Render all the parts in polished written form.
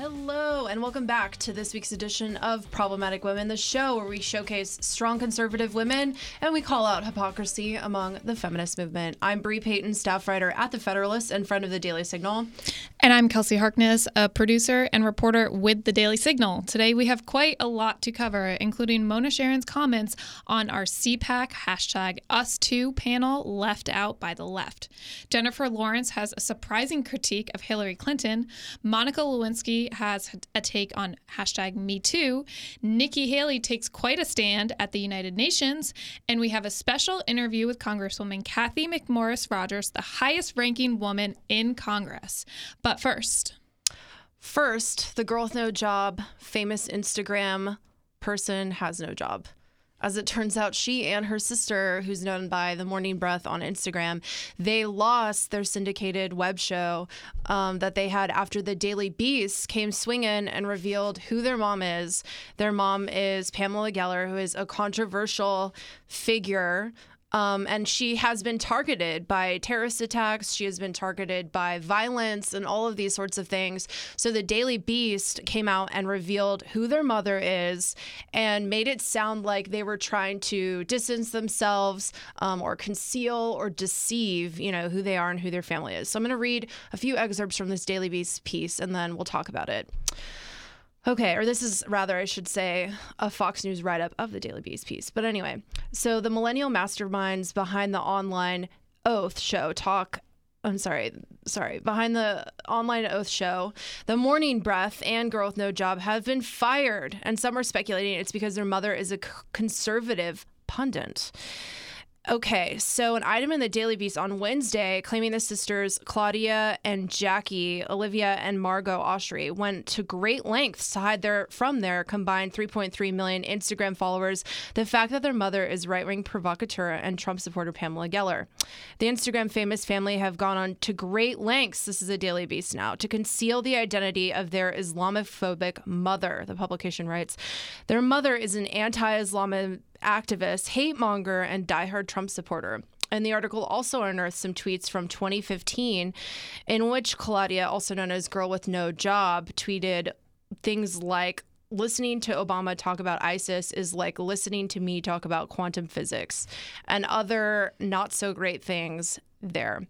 Hello, and welcome back to this week's edition of Problematic Women, the show where we showcase strong conservative women and we call out hypocrisy among the feminist movement. I'm Bree Payton, staff writer at The Federalist and friend of the Daily Signal. And I'm Kelsey Harkness, a producer and reporter with The Daily Signal. Today we have quite a lot to cover, including Mona Sharon's comments on our CPAC #US2 panel left out by the left. Jennifer Lawrence has a surprising critique of Hillary Clinton. Monica Lewinsky has a take on #MeToo. Nikki Haley takes quite a stand at the United Nations. And we have a special interview with Congresswoman Cathy McMorris Rodgers, the highest ranking woman in Congress. But first, the girl with no job, famous Instagram person has no job. As it turns out, she and her sister, who's known by The Morning Breath on Instagram, they lost their syndicated web show that they had after the Daily Beast came swinging and revealed who their mom is. Their mom is Pamela Geller, who is a controversial figure. And she has been targeted by terrorist attacks. She has been targeted by violence and all of these sorts of things. So the Daily Beast came out and revealed who their mother is and made it sound like they were trying to distance themselves or conceal or deceive, who they are and who their family is. So I'm going to read a few excerpts from this Daily Beast piece and then we'll talk about it. Okay, or this is rather, I should say, a Fox News write-up of the Daily Beast piece. But anyway, so the millennial masterminds behind the online Oath show behind the online Oath show, The Morning Breath and Girl with No Job have been fired. And some are speculating it's because their mother is a conservative pundit. Okay, so an item in the Daily Beast on Wednesday claiming the sisters Claudia and Jackie, Olivia and Margot Oshry, went to great lengths to hide from their combined 3.3 million Instagram followers the fact that their mother is right-wing provocateur and Trump supporter Pamela Geller. The Instagram famous family have gone on to great lengths, this is a Daily Beast now, to conceal the identity of their Islamophobic mother, the publication writes. Their mother is an anti-Islamic activist, hate monger, and diehard Trump supporter. And the article also unearthed some tweets from 2015 in which Claudia, also known as Girl with No Job, tweeted things like, listening to Obama talk about ISIS is like listening to me talk about quantum physics, and other not so great things there.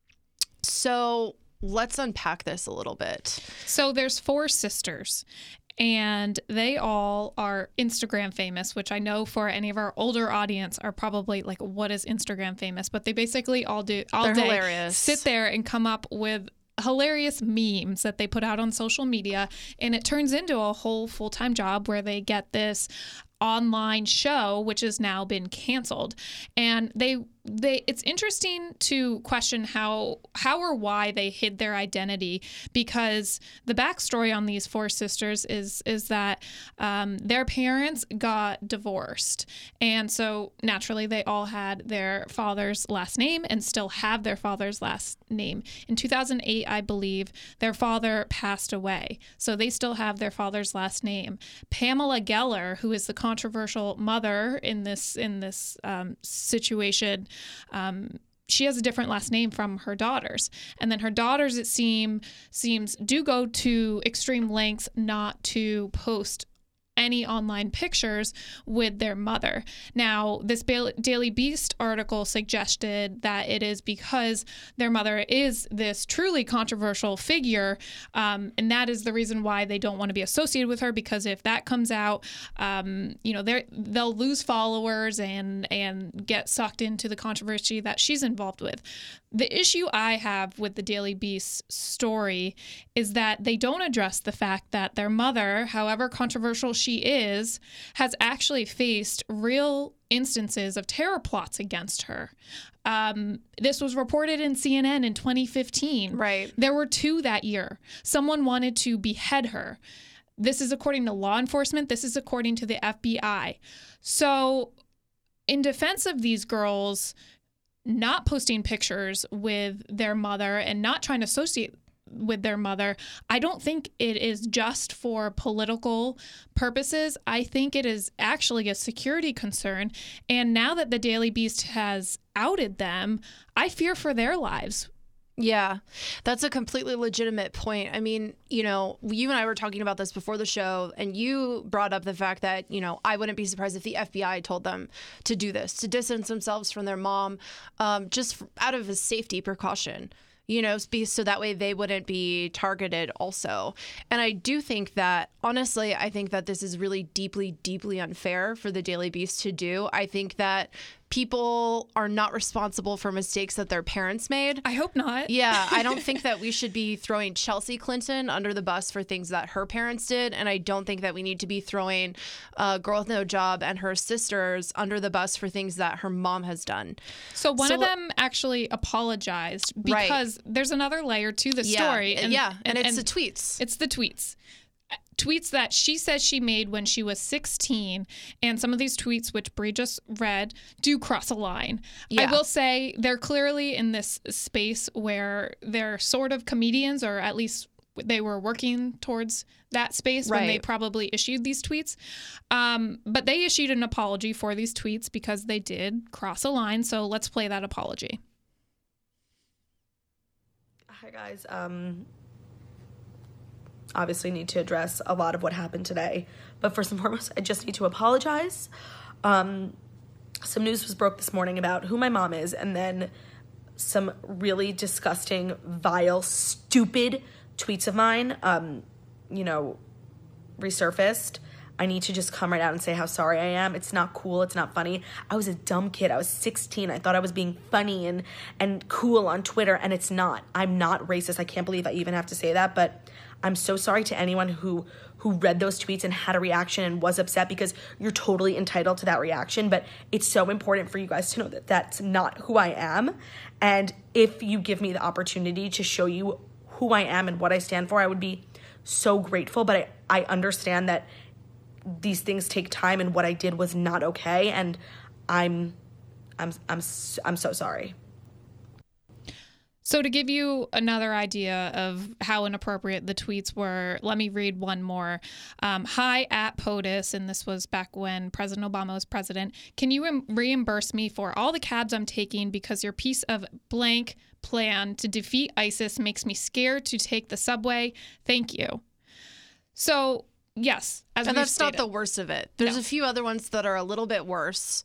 So let's unpack this a little bit. So there's 4 sisters. And they all are Instagram famous, which I know for any of our older audience are probably like, what is Instagram famous? But they basically all do all day hilarious. Sit there and come up with hilarious memes that they put out on social media. And it turns into a whole full-time job where they get this online show, which has now been canceled. And it's interesting to question how or why they hid their identity, because the backstory on these 4 sisters is that their parents got divorced. And so naturally they all had their father's last name and still have their father's last name. In 2008, I believe, their father passed away. So they still have their father's last name. Pamela Geller, who is the controversial mother in this situation, she has a different last name from her daughters. And then her daughters, it seems, do go to extreme lengths not to post any online pictures with their mother. Now, this Daily Beast article suggested that it is because their mother is this truly controversial figure, and that is the reason why they don't want to be associated with her, because if that comes out, they'll lose followers and get sucked into the controversy that she's involved with. The issue I have with the Daily Beast story is that they don't address the fact that their mother, however controversial she is, has actually faced real instances of terror plots against her. This was reported in CNN in 2015. Right. There were 2 that year. Someone wanted to behead her. This is according to law enforcement. This is according to the FBI. So in defense of these girls not posting pictures with their mother and not trying to associate with their mother, I don't think it is just for political purposes. I think it is actually a security concern. And now that the Daily Beast has outed them, I fear for their lives. Yeah, that's a completely legitimate point. I mean, you know, you and I were talking about this before the show, and you brought up the fact that, you know, I wouldn't be surprised if the FBI told them to do this, to distance themselves from their mom, just out of a safety precaution, you know, so that way they wouldn't be targeted also. And I do think that, honestly, I think that this is really deeply, deeply unfair for the Daily Beast to do. I think that people are not responsible for mistakes that their parents made. I hope not. Yeah, I don't think that we should be throwing Chelsea Clinton under the bus for things that her parents did. And I don't think that we need to be throwing Girl with No Job and her sisters under the bus for things that her mom has done. So one of them actually apologized because there's another layer to the story. And it's the tweets. It's the tweets. Tweets that she says she made when she was 16, and some of these tweets, which Brie just read, do cross a line. Yeah. I will say they're clearly in this space where they're sort of comedians, or at least they were working towards that space when they probably issued these tweets. But they issued an apology for these tweets because they did cross a line. So let's play that apology. Hi, guys. Obviously need to address a lot of what happened today. But first and foremost, I just need to apologize. Some news was broke this morning about who my mom is, and then some really disgusting, vile, stupid tweets of mine, resurfaced. I need to just come right out and say how sorry I am. It's not cool. It's not funny. I was a dumb kid. I was 16. I thought I was being funny and cool on Twitter, and it's not. I'm not racist. I can't believe I even have to say that, but I'm so sorry to anyone who read those tweets and had a reaction and was upset, because you're totally entitled to that reaction. But it's so important for you guys to know that that's not who I am. And if you give me the opportunity to show you who I am and what I stand for, I would be so grateful. But I understand that these things take time, and what I did was not okay. And I'm so sorry. So to give you another idea of how inappropriate the tweets were, let me read one more. Hi, at POTUS, and this was back when President Obama was president. Can you reimburse me for all the cabs I'm taking because your piece of blank plan to defeat ISIS makes me scared to take the subway? Thank you. So, yes, as and that's stated, not the worst of it. There's a few other ones that are a little bit worse.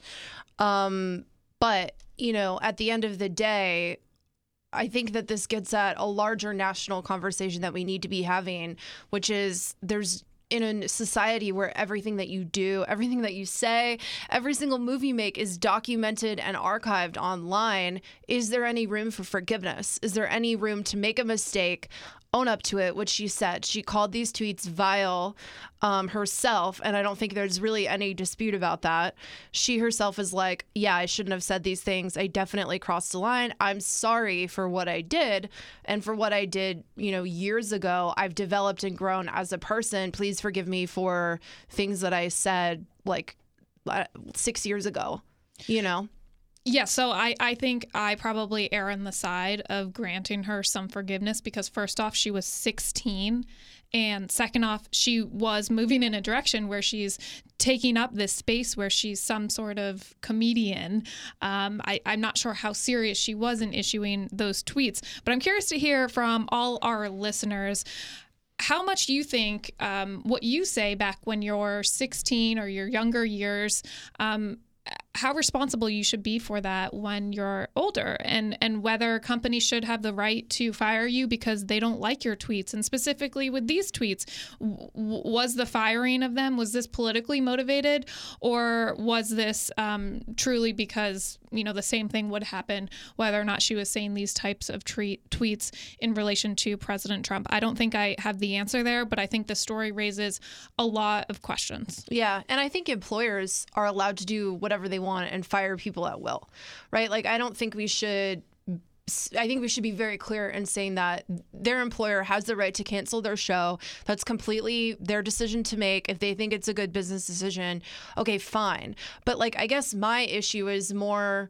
But, you know, at the end of the day, I think that this gets at a larger national conversation that we need to be having, which is there's in a society where everything that you do, everything that you say, every single move you make is documented and archived online. Is there any room for forgiveness? Is there any room to make a mistake, own up to it, which she said? She called these tweets vile herself, and I don't think there's really any dispute about that. She herself is like, yeah, I shouldn't have said these things. I definitely crossed the line. I'm sorry for what I did, and for what I did, you know, years ago. I've developed and grown as a person. Please forgive me for things that I said like 6 years ago, you know? Yeah, so I think I probably err on the side of granting her some forgiveness because first off, she was 16. And second off, she was moving in a direction where she's taking up this space where she's some sort of comedian. I'm not sure how serious she was in issuing those tweets, but I'm curious to hear from all our listeners how much you think what you say back when you're 16 or your younger years, how responsible you should be for that when you're older, and whether companies should have the right to fire you because they don't like your tweets. And specifically with these tweets, was the firing of them, was this politically motivated, or was this truly because, you know, the same thing would happen whether or not she was saying these types of tweets in relation to President Trump? I don't think I have the answer there, but I think the story raises a lot of questions. Yeah, and I think employers are allowed to do whatever they want and fire people at will, right? Like, I don't think we should. I think we should be very clear in saying that their employer has the right to cancel their show. That's completely their decision to make. If they think it's a good business decision, okay, fine. But like, I guess my issue is more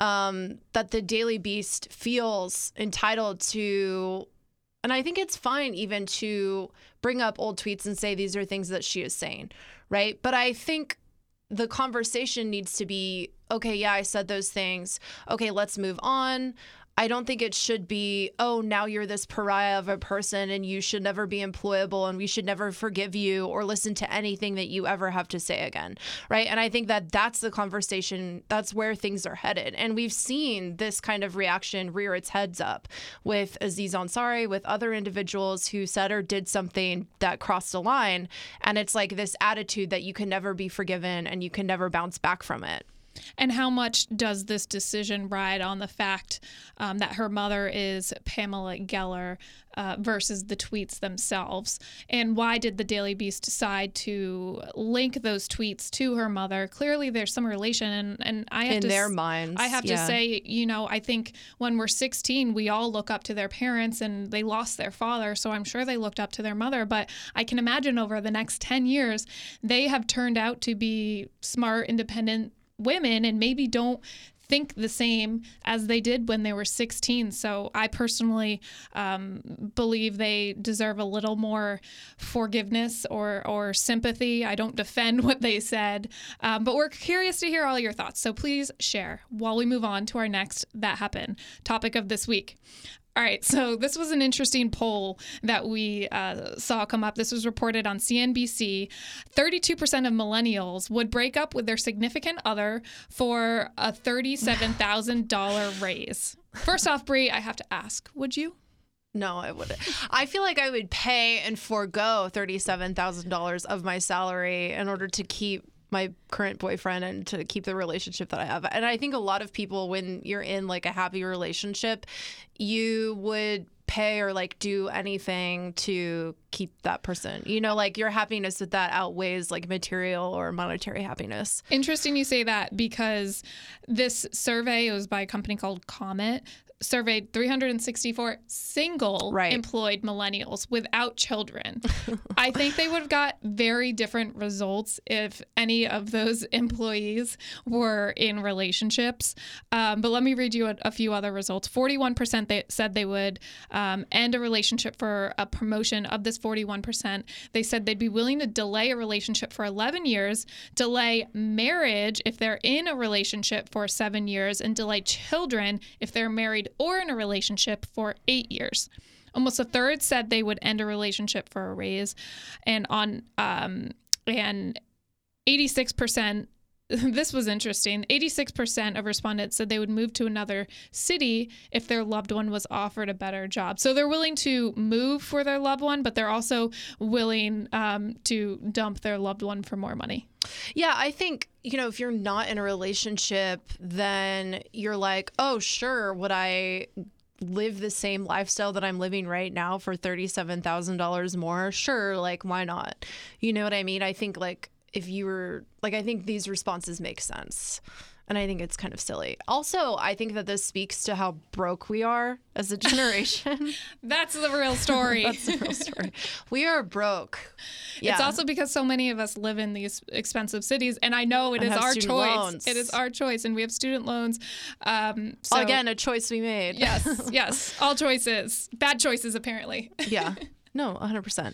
that the Daily Beast feels entitled to, and I think it's fine even to bring up old tweets and say these are things that she is saying, right? But I think the conversation needs to be, okay, yeah, I said those things. Okay, let's move on. I don't think it should be, oh, now you're this pariah of a person and you should never be employable and we should never forgive you or listen to anything that you ever have to say again, right? And I think that that's the conversation, that's where things are headed. And we've seen this kind of reaction rear its heads up with Aziz Ansari, with other individuals who said or did something that crossed a line. And it's like this attitude that you can never be forgiven and you can never bounce back from it. And how much does this decision ride on the fact that her mother is Pamela Geller versus the tweets themselves? And why did the Daily Beast decide to link those tweets to her mother? Clearly, there's some relation, and I have in their minds. I have to say, I think when we're 16, we all look up to their parents, and they lost their father, so I'm sure they looked up to their mother. But I can imagine over the next 10 years, they have turned out to be smart, independent women and maybe don't think the same as they did when they were 16. So I personally believe they deserve a little more forgiveness or sympathy. I don't defend what they said, but we're curious to hear all your thoughts. So please share while we move on to our next That Happened topic of this week. All right, so this was an interesting poll that we saw come up. This was reported on CNBC. 32% of millennials would break up with their significant other for a $37,000 raise. First off, Brie, I have to ask, would you? No, I wouldn't. I feel like I would pay and forego $37,000 of my salary in order to keep my current boyfriend and to keep the relationship that I have. And I think a lot of people, when you're in like a happy relationship, you would pay or like do anything to keep that person. Like your happiness with that outweighs like material or monetary happiness. Interesting you say that, because this survey, it was by a company called Comet, surveyed 364 single employed millennials without children. I think they would have got very different results if any of those employees were in relationships. But let me read you a few other results. 41% they said they would end a relationship for a promotion. Of this 41%, they said they'd be willing to delay a relationship for 11 years, delay marriage if they're in a relationship for 7 years, and delay children if they're married or in a relationship for 8 years. Almost a third said they would end a relationship for a raise, and 86%. This was interesting. 86% of respondents said they would move to another city if their loved one was offered a better job. So they're willing to move for their loved one, but they're also willing to dump their loved one for more money. Yeah, I think, if you're not in a relationship, then you're like, oh, sure, would I live the same lifestyle that I'm living right now for $37,000 more? Sure, like, why not? You know what I mean? I think, like, if you were, like, I think these responses make sense. And I think it's kind of silly. Also, I think that this speaks to how broke we are as a generation. That's the real story. That's the real story. We are broke. Yeah. It's also because so many of us live in these expensive cities, and I know it is our choice. Loans. It is our choice, and we have student loans. So again, a choice we made. Yes. All choices. Bad choices, apparently. Yeah. No, 100%.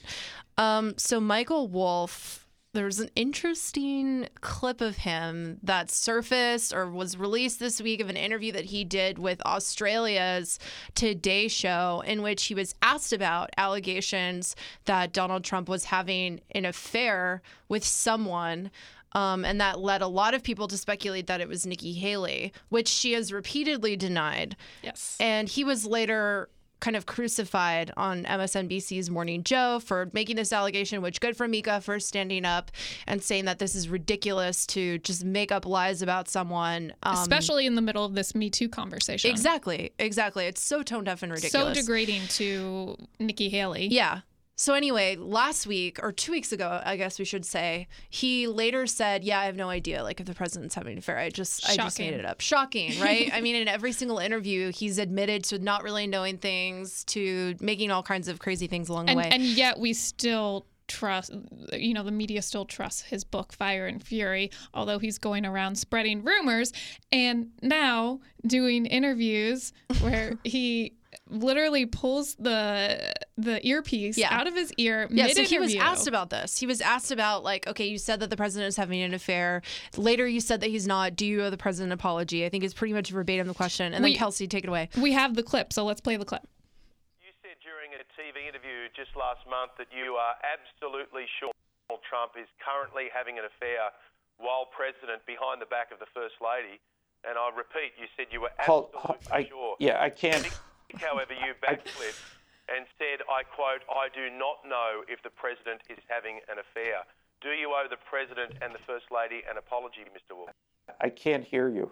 So Michael Wolff, there's an interesting clip of him that surfaced or was released this week of an interview that he did with Australia's Today Show, in which he was asked about allegations that Donald Trump was having an affair with someone. And that led a lot of people to speculate that it was Nikki Haley, which she has repeatedly denied. Yes. And he was later kind of crucified on MSNBC's Morning Joe for making this allegation, which good for Mika for standing up and saying that this is ridiculous to just make up lies about someone. Especially in the middle of this Me Too conversation. Exactly. It's so tone deaf and ridiculous. So degrading to Nikki Haley. Yeah. So anyway, last week, or 2 weeks ago, I guess we should say, he later said, yeah, I have no idea, like, if the president's having an affair. I just made it up. Shocking, right? I mean, in every single interview, he's admitted to not really knowing things, to making all kinds of crazy things along the way. And yet we still trust, the media still trusts his book, Fire and Fury, although he's going around spreading rumors and now doing interviews where he literally pulls the the earpiece out of his ear Yeah, mid-interview. so he was asked about this. He was asked about, like, okay, you said that the president is having an affair. Later, you said that he's not. Do you owe the president an apology? I think it's pretty much verbatim the question. And then Kelsey, take it away. We have the clip, so let's play the clip. You said during a TV interview just last month that you are absolutely sure Donald Trump is currently having an affair while president behind the back of the First Lady. And I repeat, you said you were absolutely sure. Yeah, I can't. However, you backflipped and said, I quote, I do not know if the president is having an affair. Do you owe the president and the First Lady an apology, Mr. Wolf? I can't hear you.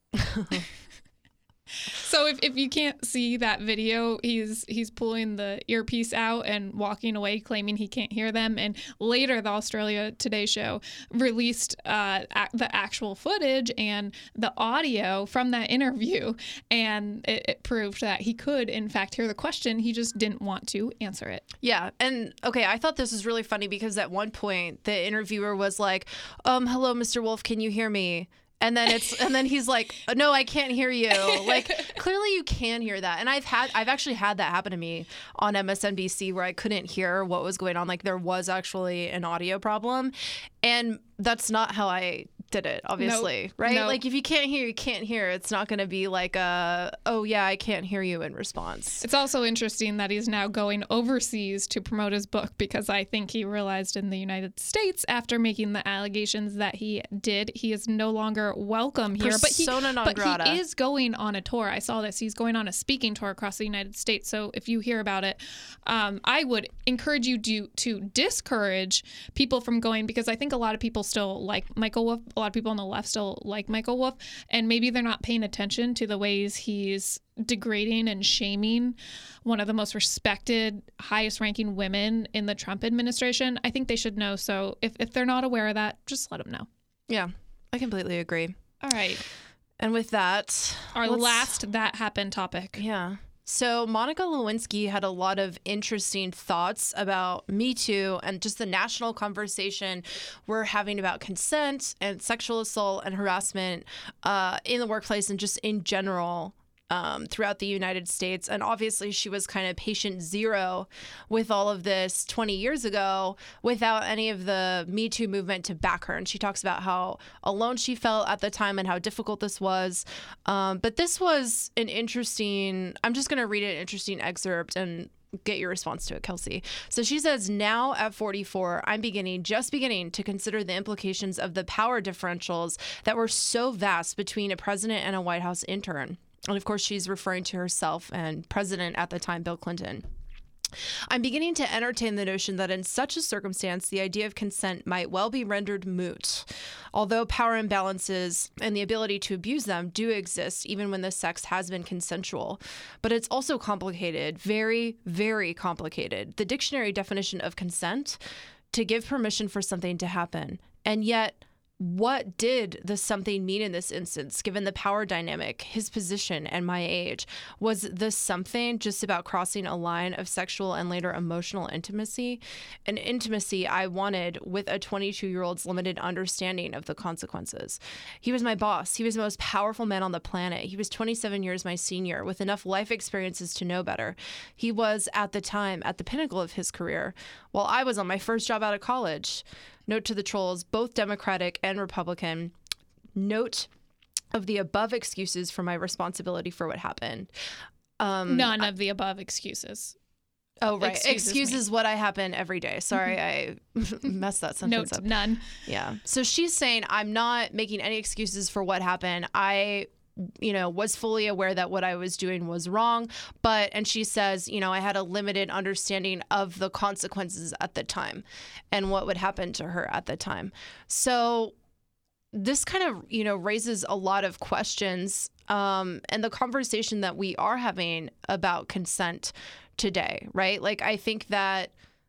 So if you can't see that video, he's pulling the earpiece out and walking away, claiming he can't hear them. And later, the Australia Today show released the actual footage and the audio from that interview, and it proved that he could, in fact, hear the question. He just didn't want to answer it. Yeah, and okay, I thought this was really funny because at one point the interviewer was like, "Hello, Mr. Wolf, can you hear me?" And then he's like, "No, I can't hear you." Like, clearly you can hear that. And I've actually had that happen to me on MSNBC where I couldn't hear what was going on. Like, there was actually an audio problem, and that's not how I did it, obviously. Nope. Right? Nope. Like, if you can't hear, you can't hear. It's not going to be like oh yeah, I can't hear you in response. It's also interesting that he's now going overseas to promote his book, because I think he realized in the United States, after making the allegations that he did, he is no longer welcome here. Persona non grata. He is going on a tour. I saw this. He's going on a speaking tour across the United States. So if you hear about it, I would encourage you to discourage people from going, because I think a lot of people still like Michael Wolff. A lot of people on the left still like Michael Wolff, and maybe they're not paying attention to the ways he's degrading and shaming one of the most respected, highest ranking women in the Trump administration. I think they should know. So if they're not aware of that, just let them know. Yeah, I completely agree. All right. And with that, our last That Happened topic. Yeah. So Monica Lewinsky had a lot of interesting thoughts about Me Too and just the national conversation we're having about consent and sexual assault and harassment in the workplace and just in general throughout the United States. And obviously she was kind of patient zero with all of this 20 years ago without any of the Me Too movement to back her. And she talks about how alone she felt at the time and how difficult this was. But this was an interesting, I'm just going to read an interesting excerpt and get your response to it, Kelsey. So she says, now at 44, I'm just beginning to consider the implications of the power differentials that were so vast between a president and a White House intern. And of course, she's referring to herself and president at the time, Bill Clinton. I'm beginning to entertain the notion that in such a circumstance, the idea of consent might well be rendered moot. Although power imbalances and the ability to abuse them do exist even when the sex has been consensual. But it's also complicated, very, very complicated. The dictionary definition of consent, to give permission for something to happen. And yet, what did the something mean in this instance, given the power dynamic, his position, and my age? Was this something just about crossing a line of sexual and later emotional intimacy? An intimacy I wanted with a 22-year-old's limited understanding of the consequences. He was my boss. He was the most powerful man on the planet. He was 27 years my senior, with enough life experiences to know better. He was, at the time, at the pinnacle of his career, while I was on my first job out of college. Note to the trolls, both Democratic and Republican. Note of the above excuses for my responsibility for what happened. None of the above excuses. Oh, right. Excuses what I happen every day. Sorry, I messed that sentence up. None. Yeah. So she's saying, I'm not making any excuses for what happened. I was fully aware that what I was doing was wrong. And she says, I had a limited understanding of the consequences at the time and what would happen to her at the time. So this kind of, raises a lot of questions. And the conversation that we are having about consent today, right? Like, I think that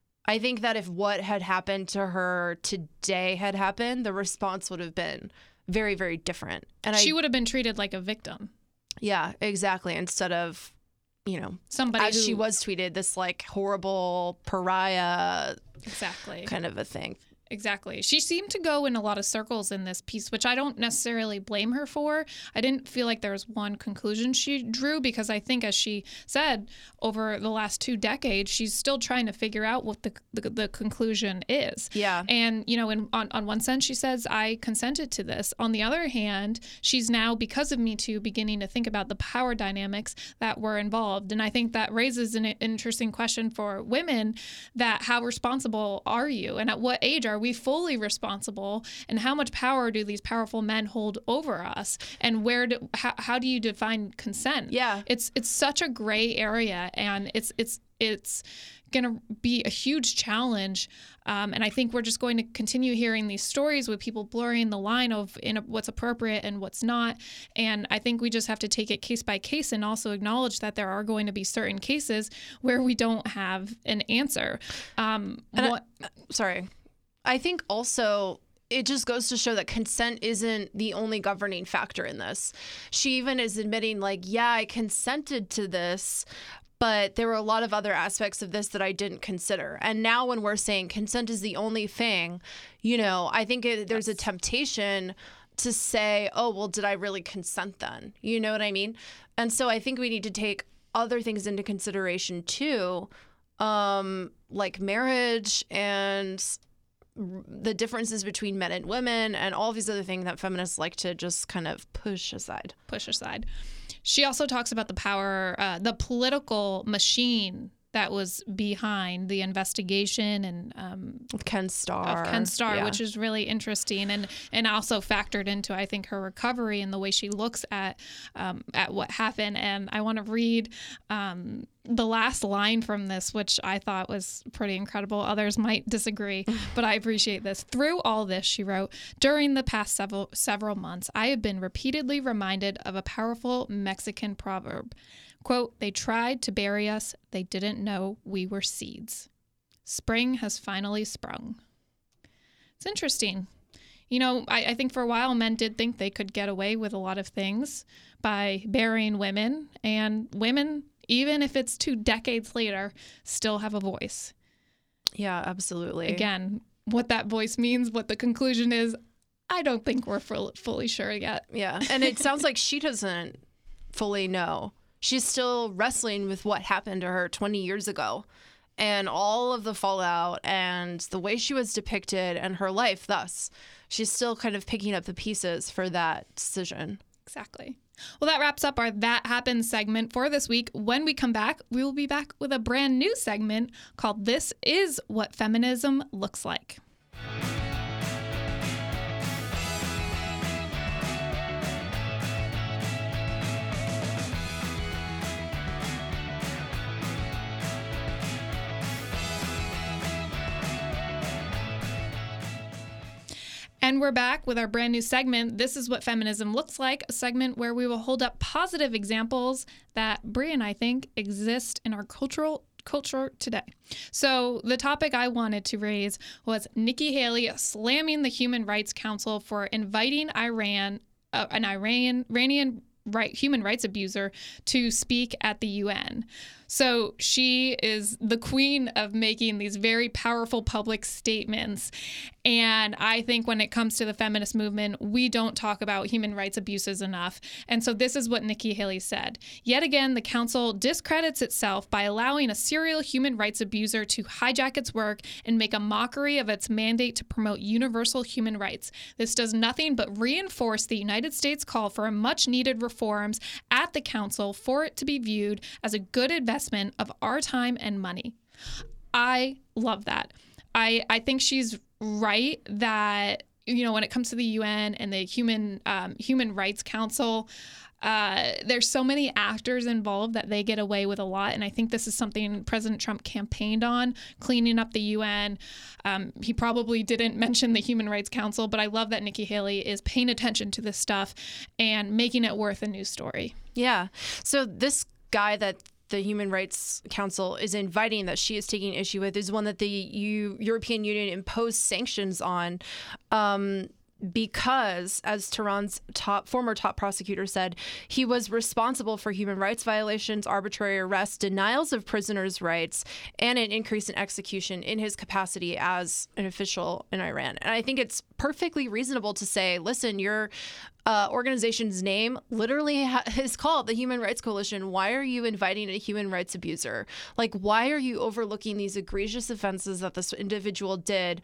if what had happened to her today had happened, the response would have been very, very different. And she would have been treated like a victim. Yeah, exactly. Instead of, somebody she was tweeted, this like horrible pariah exactly kind of a thing. Exactly. She seemed to go in a lot of circles in this piece, which I don't necessarily blame her for. I didn't feel like there was one conclusion she drew because I think, as she said, over the last 2 decades, she's still trying to figure out what the conclusion is. Yeah. And, you know, on one sense, she says, I consented to this. On the other hand, she's now, because of Me Too, beginning to think about the power dynamics that were involved. And I think that raises an interesting question for women, that how responsible are you? And at what age are we fully responsible, and how much power do these powerful men hold over us, and how do you define consent? Yeah, it's such a gray area, and it's going to be a huge challenge, and I think we're just going to continue hearing these stories with people blurring the line of what's appropriate and what's not. And I think we just have to take it case by case, and also acknowledge that there are going to be certain cases where we don't have an answer. I think also it just goes to show that consent isn't the only governing factor in this. She even is admitting, like, yeah, I consented to this, but there were a lot of other aspects of this that I didn't consider. And now when we're saying consent is the only thing, you know, I think there's a temptation to say, oh, well, did I really consent then? You know what I mean? And so I think we need to take other things into consideration too, like marriage and the differences between men and women and all these other things that feminists like to just kind of push aside. She also talks about the power, the political machine that was behind the investigation and of Ken Starr, yeah, which is really interesting, and also factored into, I think, her recovery and the way she looks at what happened. And I want to read the last line from this, which I thought was pretty incredible. Others might disagree, but I appreciate this. Through all this, she wrote, during the past several months, I have been repeatedly reminded of a powerful Mexican proverb. Quote, they tried to bury us. They didn't know we were seeds. Spring has finally sprung. It's interesting. You know, I think for a while men did think they could get away with a lot of things by burying women, and women, even if it's 2 decades later, still have a voice. Yeah, absolutely. Again, what that voice means, what the conclusion is, I don't think we're fully sure yet. Yeah, and it sounds like she doesn't fully know. She's still wrestling with what happened to her 20 years ago and all of the fallout and the way she was depicted and her life thus. She's still kind of picking up the pieces for that decision. Exactly. Well, that wraps up our That Happened segment for this week. When we come back, we will be back with a brand new segment called This Is What Feminism Looks Like. And we're back with our brand new segment, This Is What Feminism Looks Like, a segment where we will hold up positive examples that Brie and I think exist in our culture today. So the topic I wanted to raise was Nikki Haley slamming the Human Rights Council for inviting an Iranian human rights abuser to speak at the UN. So she is the queen of making these very powerful public statements. And I think when it comes to the feminist movement, we don't talk about human rights abuses enough. And so this is what Nikki Haley said. Yet again, the council discredits itself by allowing a serial human rights abuser to hijack its work and make a mockery of its mandate to promote universal human rights. This does nothing but reinforce the United States call for much needed reforms at the council for it to be viewed as a good investment of our time and money. I love that. I think she's right that, you know, when it comes to the UN and the Human Rights Council, there's so many actors involved that they get away with a lot. And I think this is something President Trump campaigned on, cleaning up the UN. He probably didn't mention the Human Rights Council, but I love that Nikki Haley is paying attention to this stuff and making it worth a news story. Yeah. So this guy that the Human Rights Council is inviting, that she is taking issue with, is one that the European Union imposed sanctions on because, as Tehran's former top prosecutor said, he was responsible for human rights violations, arbitrary arrests, denials of prisoners' rights, and an increase in execution in his capacity as an official in Iran. And I think it's perfectly reasonable to say, listen, your organization's name literally is called the Human Rights Coalition. Why are you inviting a human rights abuser? Like, why are you overlooking these egregious offenses that this individual did?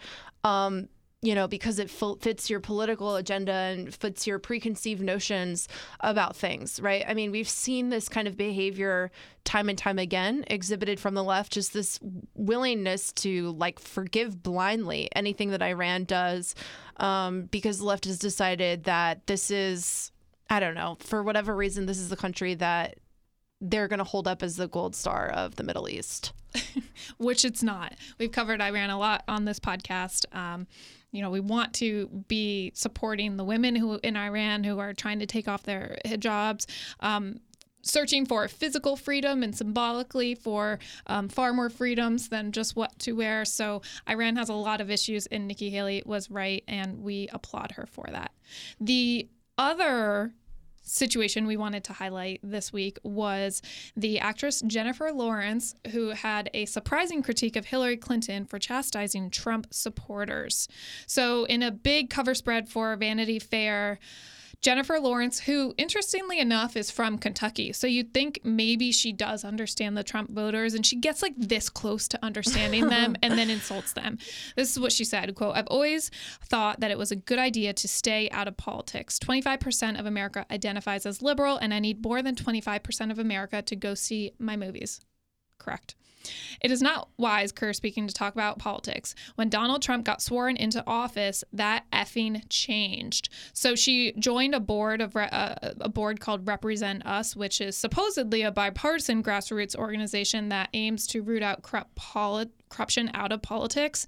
Because it fits your political agenda and fits your preconceived notions about things, right? I mean, we've seen this kind of behavior time and time again exhibited from the left, just this willingness to forgive blindly anything that Iran does, because the left has decided that this is, I don't know, for whatever reason, this is the country that they're going to hold up as the gold star of the Middle East. Which it's not. We've covered Iran a lot on this podcast. We want to be supporting the women who in Iran who are trying to take off their hijabs, searching for physical freedom and symbolically for far more freedoms than just what to wear. So Iran has a lot of issues, and Nikki Haley was right, and we applaud her for that. The other situation we wanted to highlight this week was the actress Jennifer Lawrence, who had a surprising critique of Hillary Clinton for chastising Trump supporters. So in a big cover spread for Vanity Fair, Jennifer Lawrence, who interestingly enough is from Kentucky, so you'd think maybe she does understand the Trump voters, and she gets this close to understanding them and then insults them. This is what she said, quote, "I've always thought that it was a good idea to stay out of politics. 25% of America identifies as liberal, and I need more than 25% of America to go see my movies." Correct. It is not wise, Kerr speaking, to talk about politics. When Donald Trump got sworn into office, that effing changed. So she joined a board called Represent Us, which is supposedly a bipartisan grassroots organization that aims to root out corruption out of politics.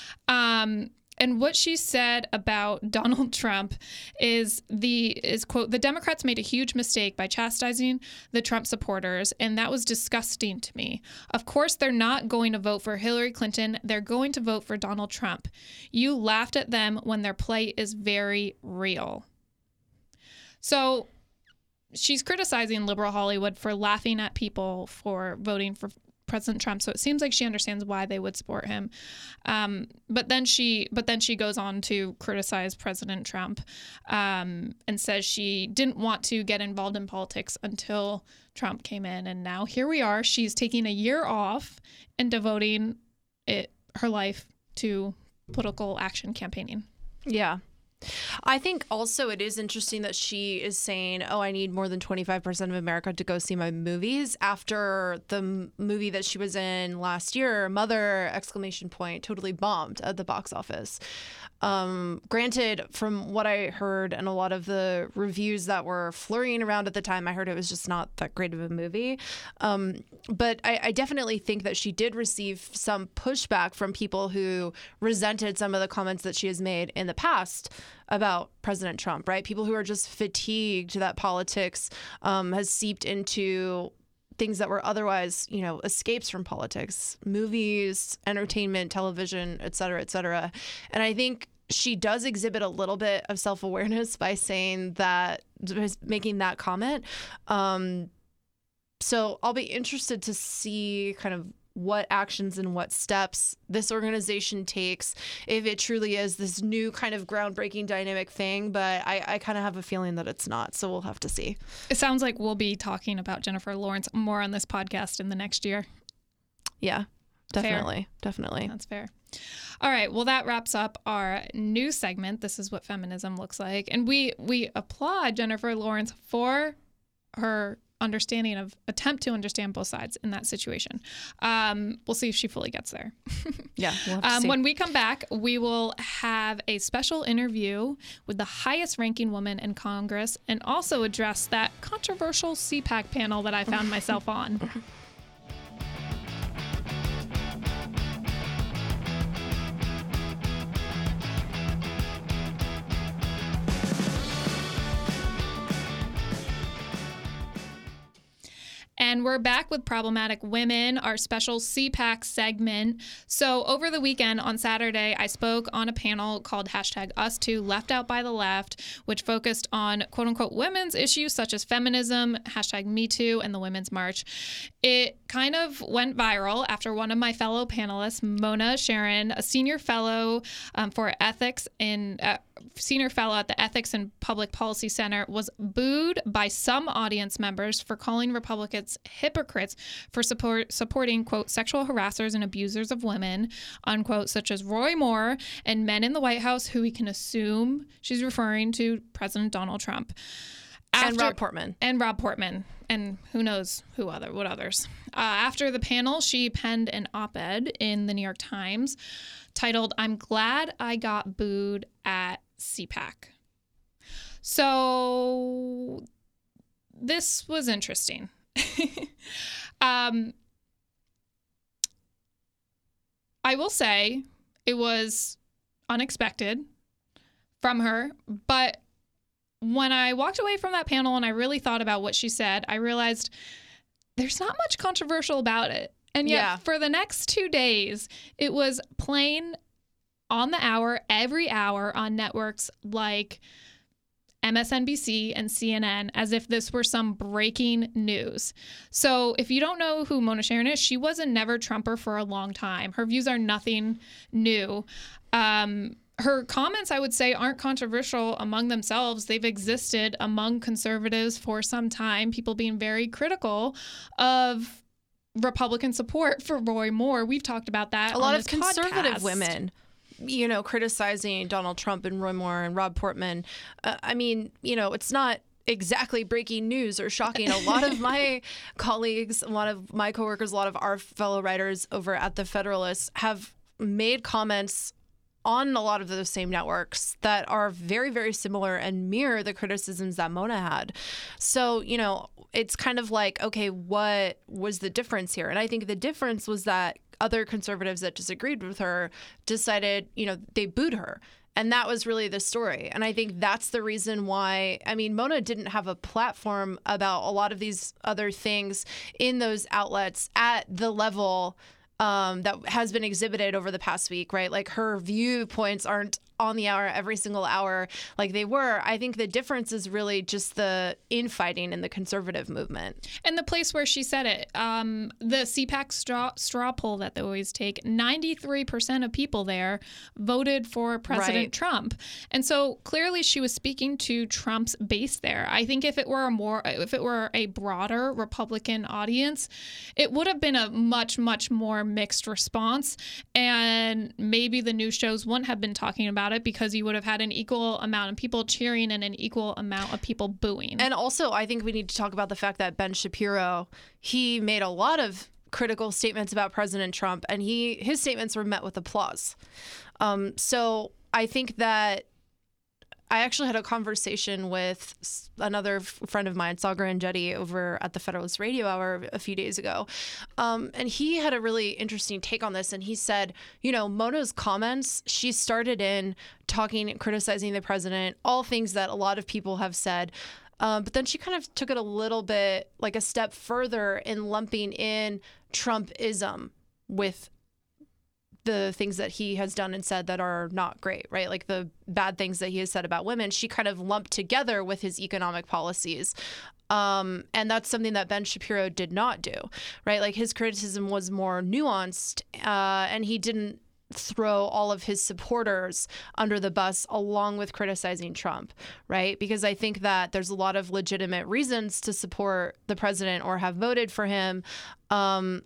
And what she said about Donald Trump is quote, "The Democrats made a huge mistake by chastising the Trump supporters, and that was disgusting to me. Of course, they're not going to vote for Hillary Clinton. They're going to vote for Donald Trump. You laughed at them when their plight is very real." So she's criticizing liberal Hollywood for laughing at people for voting for President Trump. So it seems like she understands why they would support him. But then she goes on to criticize President Trump and says she didn't want to get involved in politics until Trump came in. And now here we are. She's taking a year off and devoting her life to political action campaigning. Yeah. I think also it is interesting that she is saying, I need more than 25% of America to go see my movies after the movie that she was in last year, Mother! Totally bombed at the box office. Granted, from what I heard and a lot of the reviews that were flurrying around at the time, I heard it was just not that great of a movie. But I definitely think that she did receive some pushback from people who resented some of the comments that she has made in the past about President Trump, right? People who are just fatigued that politics has seeped into things that were otherwise, escapes from politics, movies, entertainment, television, et cetera, et cetera. And I think she does exhibit a little bit of self-awareness by saying that, making that comment. So I'll be interested to see kind of what actions and what steps this organization takes, if it truly is this new kind of groundbreaking dynamic thing. But I kind of have a feeling that it's not. So we'll have to see. It sounds like we'll be talking about Jennifer Lawrence more on this podcast in the next year. Yeah, definitely. Fair. Definitely. That's fair. All right. Well, that wraps up our new segment. This is what feminism looks like. And we applaud Jennifer Lawrence for her attempt to understand both sides in that situation. We'll see if she fully gets there. Yeah. We'll have to see. When we come back, we will have a special interview with the highest ranking woman in Congress and also address that controversial CPAC panel that I found myself on. And And we're back with Problematic Women, our special CPAC segment. So over the weekend on Saturday, I spoke on a panel called #Us2 Left Out by the Left, which focused on quote unquote women's issues such as feminism, #MeToo, and the Women's March. It kind of went viral after one of my fellow panelists, Mona Sharon, a senior fellow for ethics senior fellow at the Ethics and Public Policy Center, was booed by some audience members for calling Republicans hypocrites for supporting, quote, sexual harassers and abusers of women, unquote, such as Roy Moore and men in the White House who we can assume she's referring to President Donald Trump. And Rob Portman. And who knows what others. After the panel, she penned an op-ed in the New York Times titled, "I'm Glad I Got Booed at CPAC." So this was interesting. I will say it was unexpected from her, but when I walked away from that panel and I really thought about what she said, I realized there's not much controversial about it. And yet for the next 2 days, it was playing on the hour, every hour on networks like MSNBC and CNN as if this were some breaking news. So if you don't know who Mona Sharon is, she was a never Trumper for a long time. Her views are nothing new. Her comments, I would say, aren't controversial among themselves. They've existed among conservatives for some time, people being very critical of Republican support for Roy Moore. We've talked about that a lot on of this conservative podcast. women, criticizing Donald Trump and Roy Moore and Rob Portman. It's not exactly breaking news or shocking. A lot of my colleagues, a lot of my coworkers, a lot of our fellow writers over at the Federalist have made comments on a lot of those same networks that are very, very similar and mirror the criticisms that Mona had. So, it's kind of like, okay, what was the difference here? And I think the difference was that other conservatives that disagreed with her decided, they booed her. And that was really the story. And I think that's the reason why, Mona didn't have a platform about a lot of these other things in those outlets at the level that has been exhibited over the past week, right? Like her viewpoints aren't on the hour every single hour like they were. I think the difference is really just the infighting in the conservative movement. And the place where she said it, the CPAC straw poll that they always take, 93% of people there voted for President Trump. And so clearly she was speaking to Trump's base there. I think if it were a broader Republican audience, it would have been a much, much more mixed response. And maybe the news shows wouldn't have been talking about it because you would have had an equal amount of people cheering and an equal amount of people booing. And also, I think we need to talk about the fact that Ben Shapiro, he made a lot of critical statements about President Trump, and his statements were met with applause. So I think that I actually had a conversation with another friend of mine, Sagar Enjeti, over at the Federalist Radio Hour a few days ago. And he had a really interesting take on this. And he said, Mona's comments, she started in criticizing the president, all things that a lot of people have said. But then she kind of took it a little bit like a step further in lumping in Trumpism with the things that he has done and said that are not great, right? Like the bad things that he has said about women, she kind of lumped together with his economic policies. And that's something that Ben Shapiro did not do, right? Like his criticism was more nuanced, and he didn't throw all of his supporters under the bus along with criticizing Trump, right? Because I think that there's a lot of legitimate reasons to support the president or have voted for him, and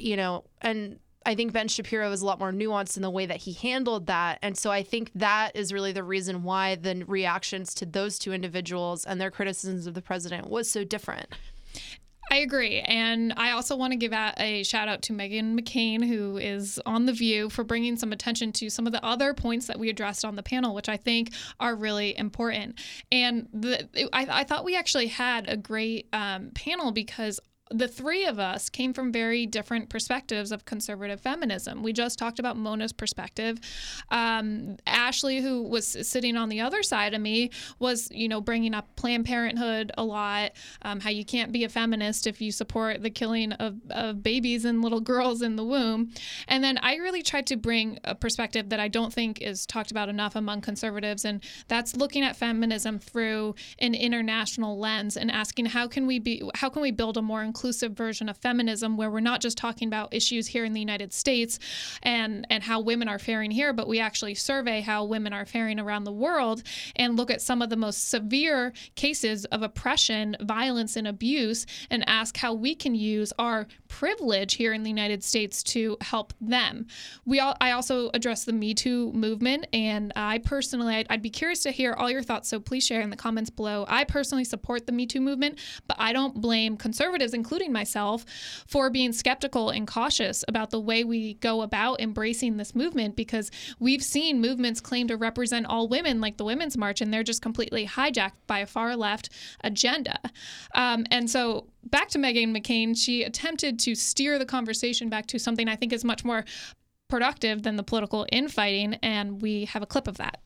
I think Ben Shapiro is a lot more nuanced in the way that he handled that. And so I think that is really the reason why the reactions to those two individuals and their criticisms of the president was so different. I agree. And I also want to give a shout out to Meghan McCain, who is on The View, for bringing some attention to some of the other points that we addressed on the panel, which I think are really important. And I thought we actually had a great panel because the three of us came from very different perspectives of conservative feminism. We just talked about Mona's perspective. Ashley, who was sitting on the other side of me, was, bringing up Planned Parenthood a lot, how you can't be a feminist if you support the killing of babies and little girls in the womb. And then I really tried to bring a perspective that I don't think is talked about enough among conservatives, and that's looking at feminism through an international lens and asking how can we build a more inclusive version of feminism where we're not just talking about issues here in the United States and how women are faring here, but we actually survey how women are faring around the world and look at some of the most severe cases of oppression, violence, and abuse, and ask how we can use our privilege here in the United States to help them. I also addressed the Me Too movement, and I personally, I'd be curious to hear all your thoughts, so please share in the comments below. I personally support the Me Too movement, but I don't blame conservatives, including myself, for being skeptical and cautious about the way we go about embracing this movement, because we've seen movements claim to represent all women, like the Women's March, and they're just completely hijacked by a far left agenda. And so back to Meghan McCain, she attempted to steer the conversation back to something I think is much more productive than the political infighting, and we have a clip of that.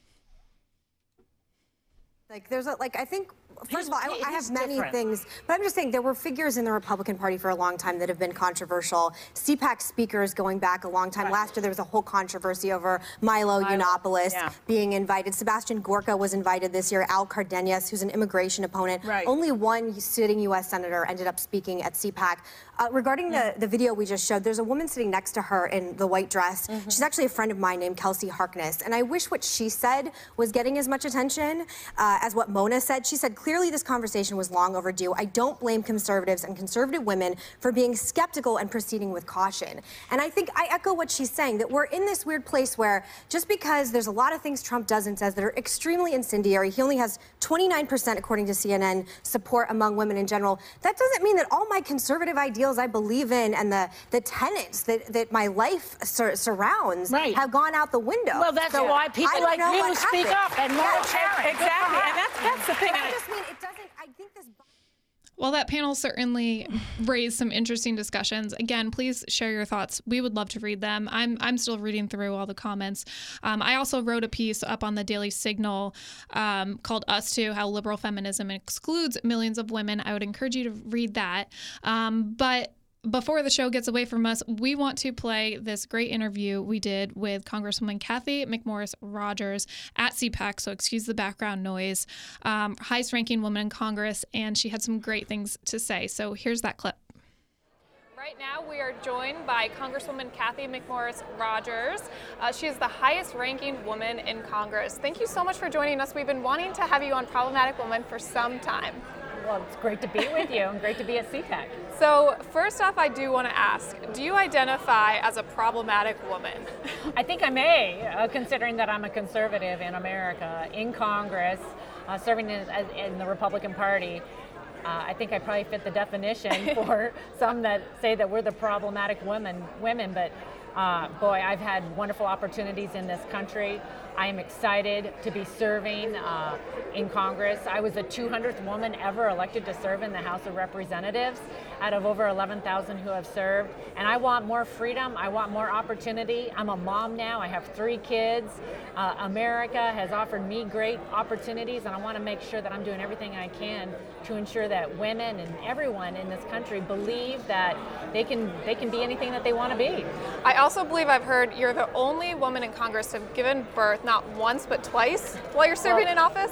I think, first of all, I have many things, but I'm just saying there were figures in the Republican Party for a long time that have been controversial. CPAC speakers going back a long time. Right. Last year, there was a whole controversy over Milo Yiannopoulos being invited. Sebastian Gorka was invited this year. Al Cardenas, who's an immigration opponent. Right. Only one sitting U.S. senator ended up speaking at CPAC. Regarding the video we just showed, there's a woman sitting next to her in the white dress. Mm-hmm. She's actually a friend of mine named Kelsey Harkness. And I wish what she said was getting as much attention as what Mona said. She said, clearly this conversation was long overdue. I don't blame conservatives and conservative women for being skeptical and proceeding with caution. And I think I echo what she's saying, that we're in this weird place where just because there's a lot of things Trump does and says that are extremely incendiary, he only has 29%, according to CNN, support among women in general. That doesn't mean that all my conservative ideals I believe in and the tenets that my life surrounds have gone out the window. Well, that's why people like you speak up and more sharing. Exactly, and that's the thing. I just mean it doesn't. I think this. Well, that panel certainly raised some interesting discussions. Again, please share your thoughts. We would love to read them. I'm still reading through all the comments. I also wrote a piece up on the Daily Signal called Us Too, How Liberal Feminism Excludes Millions of Women. I would encourage you to read that. But before the show gets away from us, we want to play this great interview we did with Congresswoman Cathy McMorris Rodgers at CPAC, so excuse the background noise, highest ranking woman in Congress, and she had some great things to say. So here's that clip. Right now we are joined by Congresswoman Cathy McMorris Rodgers. She is the highest ranking woman in Congress. Thank you so much for joining us. We've been wanting to have you on Problematic Woman for some time. Well, it's great to be with you and great to be at CPAC. So first off, I do want to ask, do you identify as a problematic woman? I think I may, considering that I'm a conservative in America, in Congress, serving in the Republican Party. I think I probably fit the definition for some that say that we're the problematic women, but boy, I've had wonderful opportunities in this country. I am excited to be serving in Congress. I was the 200th woman ever elected to serve in the House of Representatives out of over 11,000 who have served. And I want more freedom. I want more opportunity. I'm a mom now. I have 3 kids. America has offered me great opportunities, and I want to make sure that I'm doing everything I can to ensure that women and everyone in this country believe that they can be anything that they want to be. I also believe I've heard you're the only woman in Congress to have given birth not once but twice while you're serving in office.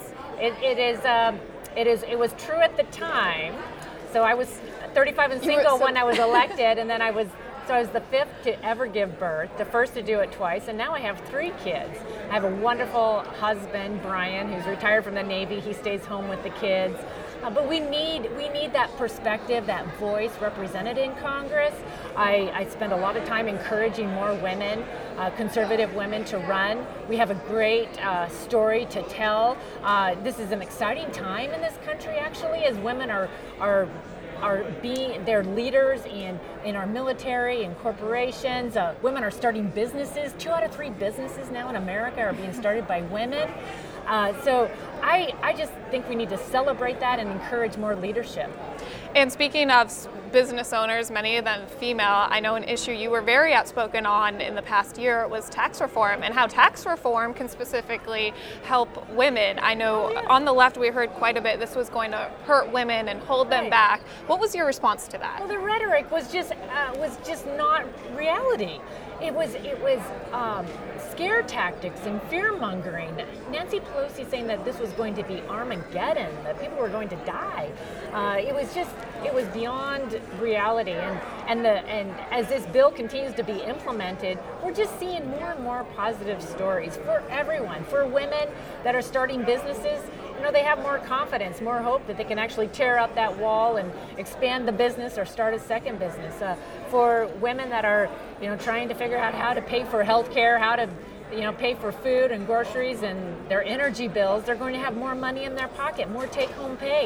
It was true at the time. So I was 35 and single when I was elected, and then I was the 5th to ever give birth, the first to do it twice, and now I have 3 kids. I have a wonderful husband, Brian, who's retired from the Navy. He stays home with the kids. But we need that perspective, that voice represented in Congress. I spend a lot of time encouraging more women, conservative women, to run. We have a great story to tell. This is an exciting time in this country, actually, as women are being their leaders in our military and corporations. Women are starting businesses. 2 out of 3 businesses now in America are being started by women. So I just think we need to celebrate that and encourage more leadership. And speaking of business owners, many of them female. I know an issue you were very outspoken on in the past year was tax reform, and how tax reform can specifically help women. I know on the left we heard quite a bit this was going to hurt women and hold them back. What was your response to that? Well, the rhetoric was just not reality. It was scare tactics and fear mongering. Nancy Pelosi saying that this was going to be Armageddon, that people were going to die. It was beyond reality. And as this bill continues to be implemented, we're just seeing more and more positive stories for everyone. For women that are starting businesses, they have more confidence, more hope that they can actually tear up that wall and expand the business or start a second business. For women that are, trying to figure out how to pay for healthcare, how to, pay for food and groceries and their energy bills, they're going to have more money in their pocket, more take-home pay.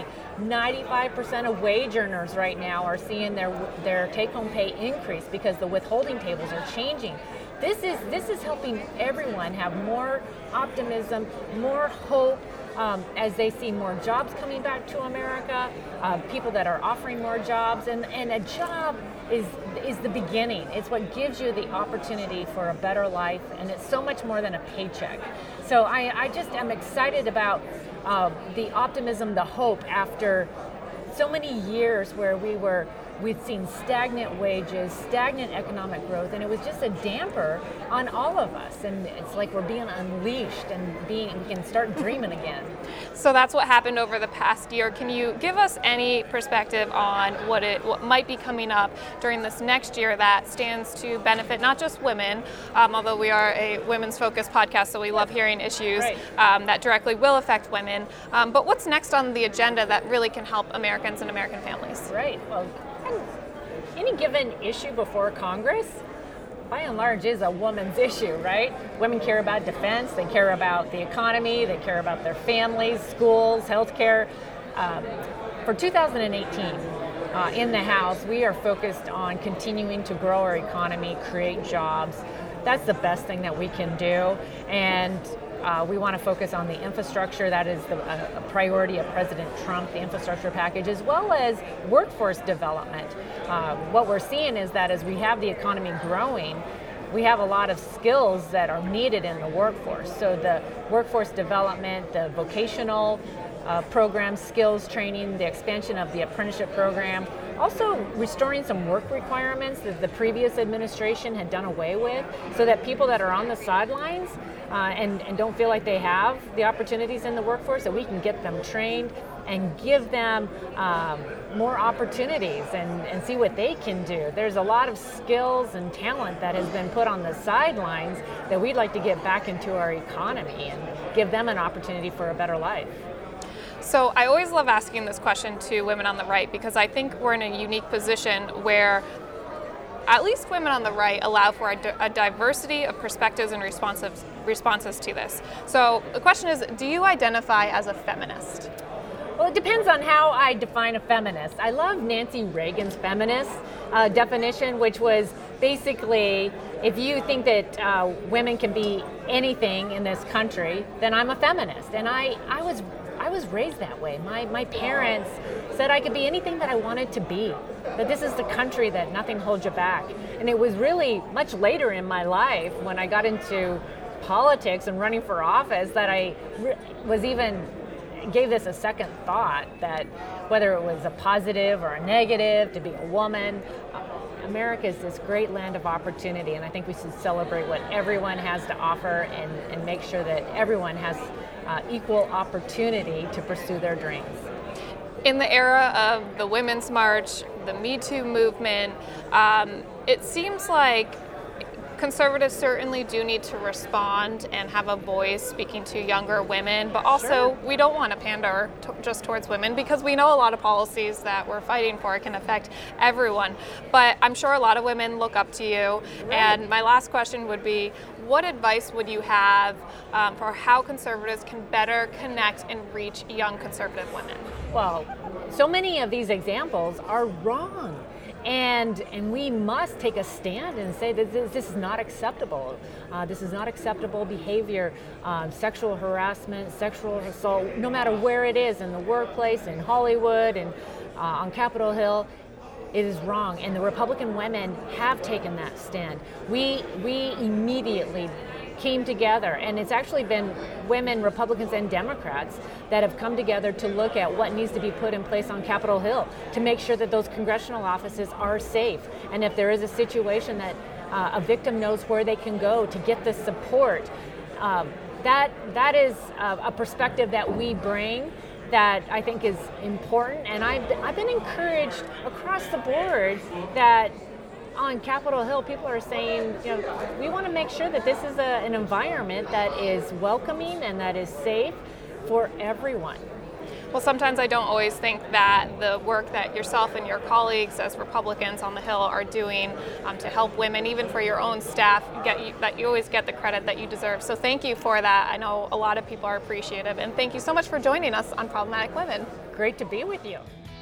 95% of wage earners right now are seeing their take-home pay increase because the withholding tables are changing. This is helping everyone have more optimism, more hope, as they see more jobs coming back to America, people that are offering more jobs, and a job is the beginning. It's what gives you the opportunity for a better life, and it's so much more than a paycheck. So I just am excited about the optimism, the hope after so many years where we'd seen stagnant wages, stagnant economic growth, and it was just a damper on all of us. And it's like we're being unleashed and we can start dreaming again. So that's what happened over the past year. Can you give us any perspective on what might be coming up during this next year that stands to benefit not just women, although we are a women's focused podcast, so we love hearing issues that directly will affect women. But what's next on the agenda that really can help Americans and American families? Right. Well, any given issue before Congress, by and large, is a woman's issue, right? Women care about defense, they care about the economy, they care about their families, schools, healthcare. For 2018, in the House, we are focused on continuing to grow our economy, create jobs. That's the best thing that we can do. And we want to focus on the infrastructure. That is a priority of President Trump, the infrastructure package, as well as workforce development. What we're seeing is that as we have the economy growing, we have a lot of skills that are needed in the workforce. So the workforce development, the vocational programs, skills training, the expansion of the apprenticeship program, also restoring some work requirements that the previous administration had done away with, so that people that are on the sidelines and don't feel like they have the opportunities in the workforce, that we can get them trained and give them more opportunities and see what they can do. There's a lot of skills and talent that has been put on the sidelines that we'd like to get back into our economy and give them an opportunity for a better life. So I always love asking this question to women on the right, because I think we're in a unique position where at least women on the right allow for a diversity of perspectives and responses to this. So the question is, do you identify as a feminist? Well, it depends on how I define a feminist. I love Nancy Reagan's feminist definition, which was basically, if you think that women can be anything in this country, then I'm a feminist. And I was raised that way. My parents said I could be anything that I wanted to be, that this is the country that nothing holds you back. And it was really much later in my life when I got into politics and running for office that I gave this a second thought, that whether it was a positive or a negative to be a woman, America is this great land of opportunity, and I think we should celebrate what everyone has to offer and make sure that everyone has equal opportunity to pursue their dreams. In the era of the Women's March, the Me Too movement, it seems like conservatives certainly do need to respond and have a voice speaking to younger women, but also we don't want to pander just towards women, because we know a lot of policies that we're fighting for can affect everyone. But I'm sure a lot of women look up to you. And my last question would be, what advice would you have for how conservatives can better connect and reach young conservative women? Well, so many of these examples are wrong. And we must take a stand and say that this is not acceptable. This is not acceptable behavior, sexual harassment, sexual assault, no matter where it is, in the workplace, in Hollywood, and on Capitol Hill. it is wrong. And the Republican women have taken that stand. We immediately came together, and it's actually been women, Republicans and Democrats, that have come together to look at what needs to be put in place on Capitol Hill to make sure that those congressional offices are safe. And if there is a situation that a victim knows where they can go to get the support, that is a perspective that we bring that I think is important. And I've been encouraged across the board that on Capitol Hill, people are saying, we want to make sure that this is an environment that is welcoming and that is safe for everyone. Well, sometimes I don't always think that the work that yourself and your colleagues as Republicans on the Hill are doing to help women, even for your own staff, that you always get the credit that you deserve. So thank you for that. I know a lot of people are appreciative, and thank you so much for joining us on Problematic Women. Great to be with you.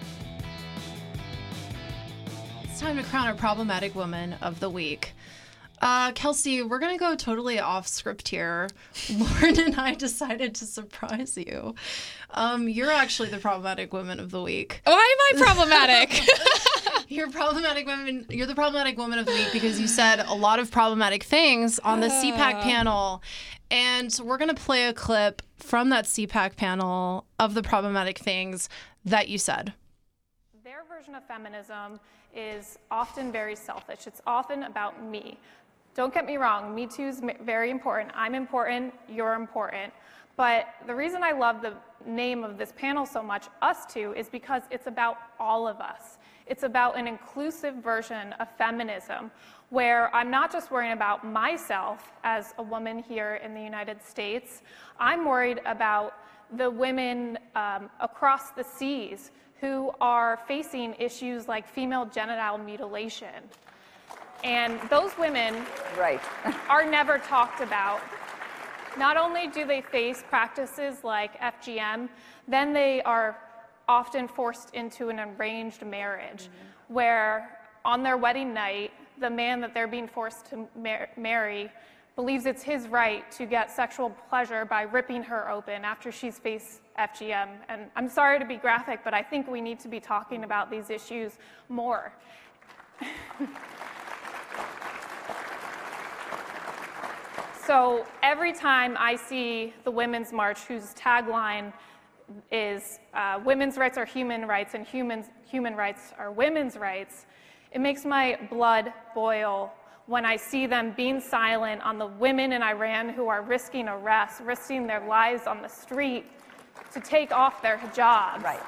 It's time to crown our Problematic Woman of the Week. Kelsey, we're going to go totally off script here. Lauren and I decided to surprise you. You're actually the Problematic Woman of the Week. Why am I problematic? You're the Problematic Woman of the Week because you said a lot of problematic things on the CPAC panel. And we're going to play a clip from that CPAC panel of the problematic things that you said. Their version of feminism is often very selfish. It's often about me. Don't get me wrong, Me Too is very important. I'm important, you're important. But the reason I love the name of this panel so much, Us Too, is because it's about all of us. It's about an inclusive version of feminism where I'm not just worrying about myself as a woman here in the United States. I'm worried about the women across the seas who are facing issues like female genital mutilation. And those women are never talked about. Not only do they face practices like FGM, then they are often forced into an arranged marriage where on their wedding night, the man that they're being forced to marry believes it's his right to get sexual pleasure by ripping her open after she's faced FGM. And I'm sorry to be graphic, but I think we need to be talking about these issues more. So every time I see the Women's March, whose tagline is women's rights are human rights and human rights are women's rights, it makes my blood boil when I see them being silent on the women in Iran who are risking arrest, risking their lives on the street to take off their hijabs. Right.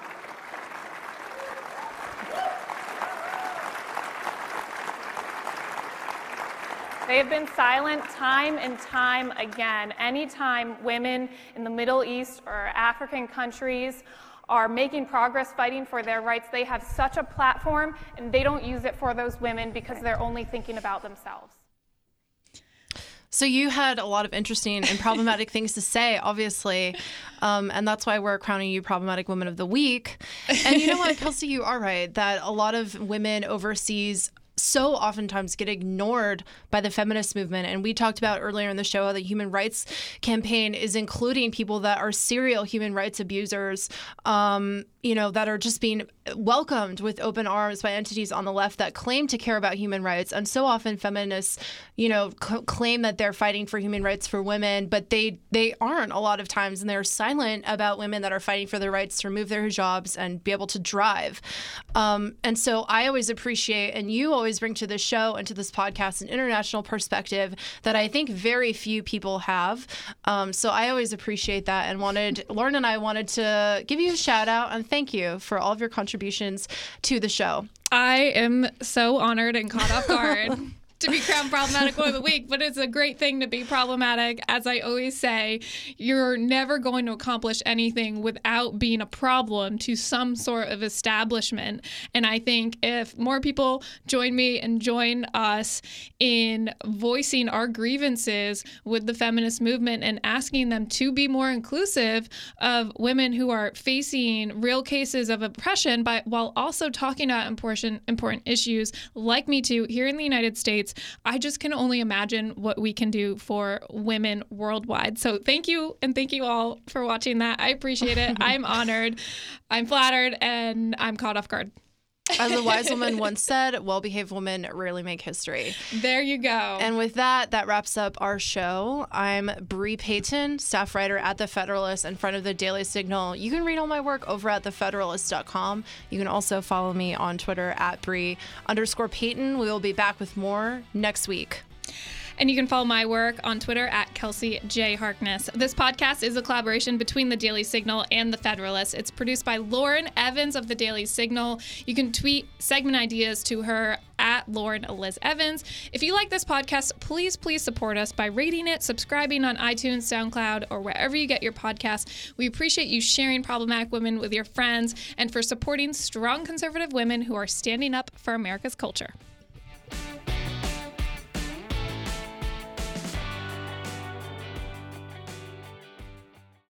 They have been silent time and time again. Anytime women in the Middle East or African countries are making progress fighting for their rights, they have such a platform and they don't use it for those women because they're only thinking about themselves. So you had a lot of interesting and problematic things to say, obviously, and that's why we're crowning you Problematic Woman of the Week. And you know what, Kelsey, you are right that a lot of women overseas so oftentimes get ignored by the feminist movement. And we talked about earlier in the show how the Human Rights Campaign is including people that are serial human rights abusers, that are just being welcomed with open arms by entities on the left that claim to care about human rights. And so often feminists, claim that they're fighting for human rights for women, but they aren't a lot of times. And they're silent about women that are fighting for their rights to remove their hijabs and be able to drive. And so I always appreciate, and you always bring to this show and to this podcast an international perspective that I think very few people have. So I always appreciate that and Lauren and I wanted to give you a shout out and thank you for all of your contributions to the show. I am so honored and caught off guard to be crowned Problematic Woman of the Week, but it's a great thing to be problematic. As I always say, you're never going to accomplish anything without being a problem to some sort of establishment. And I think if more people join me and join us in voicing our grievances with the feminist movement and asking them to be more inclusive of women who are facing real cases of oppression, while also talking about important issues like Me Too here in the United States, I just can only imagine what we can do for women worldwide. So thank you, and thank you all for watching that. I appreciate it. I'm honored, I'm flattered, and I'm caught off guard. As a wise woman once said, well-behaved women rarely make history. There you go. And with that wraps up our show. I'm Bree Payton, staff writer at The Federalist and friend of the Daily Signal. You can read all my work over at thefederalist.com. You can also follow me on Twitter at Bree_Payton. We will be back with more next week. And you can follow my work on Twitter at Kelsey J. Harkness. This podcast is a collaboration between the Daily Signal and the Federalist. It's produced by Lauren Evans of the Daily Signal. You can tweet segment ideas to her at Lauren Liz Evans. If you like this podcast, please support us by rating it, subscribing on iTunes, SoundCloud, or wherever you get your podcasts. We appreciate you sharing Problematic Women with your friends and for supporting strong conservative women who are standing up for America's culture.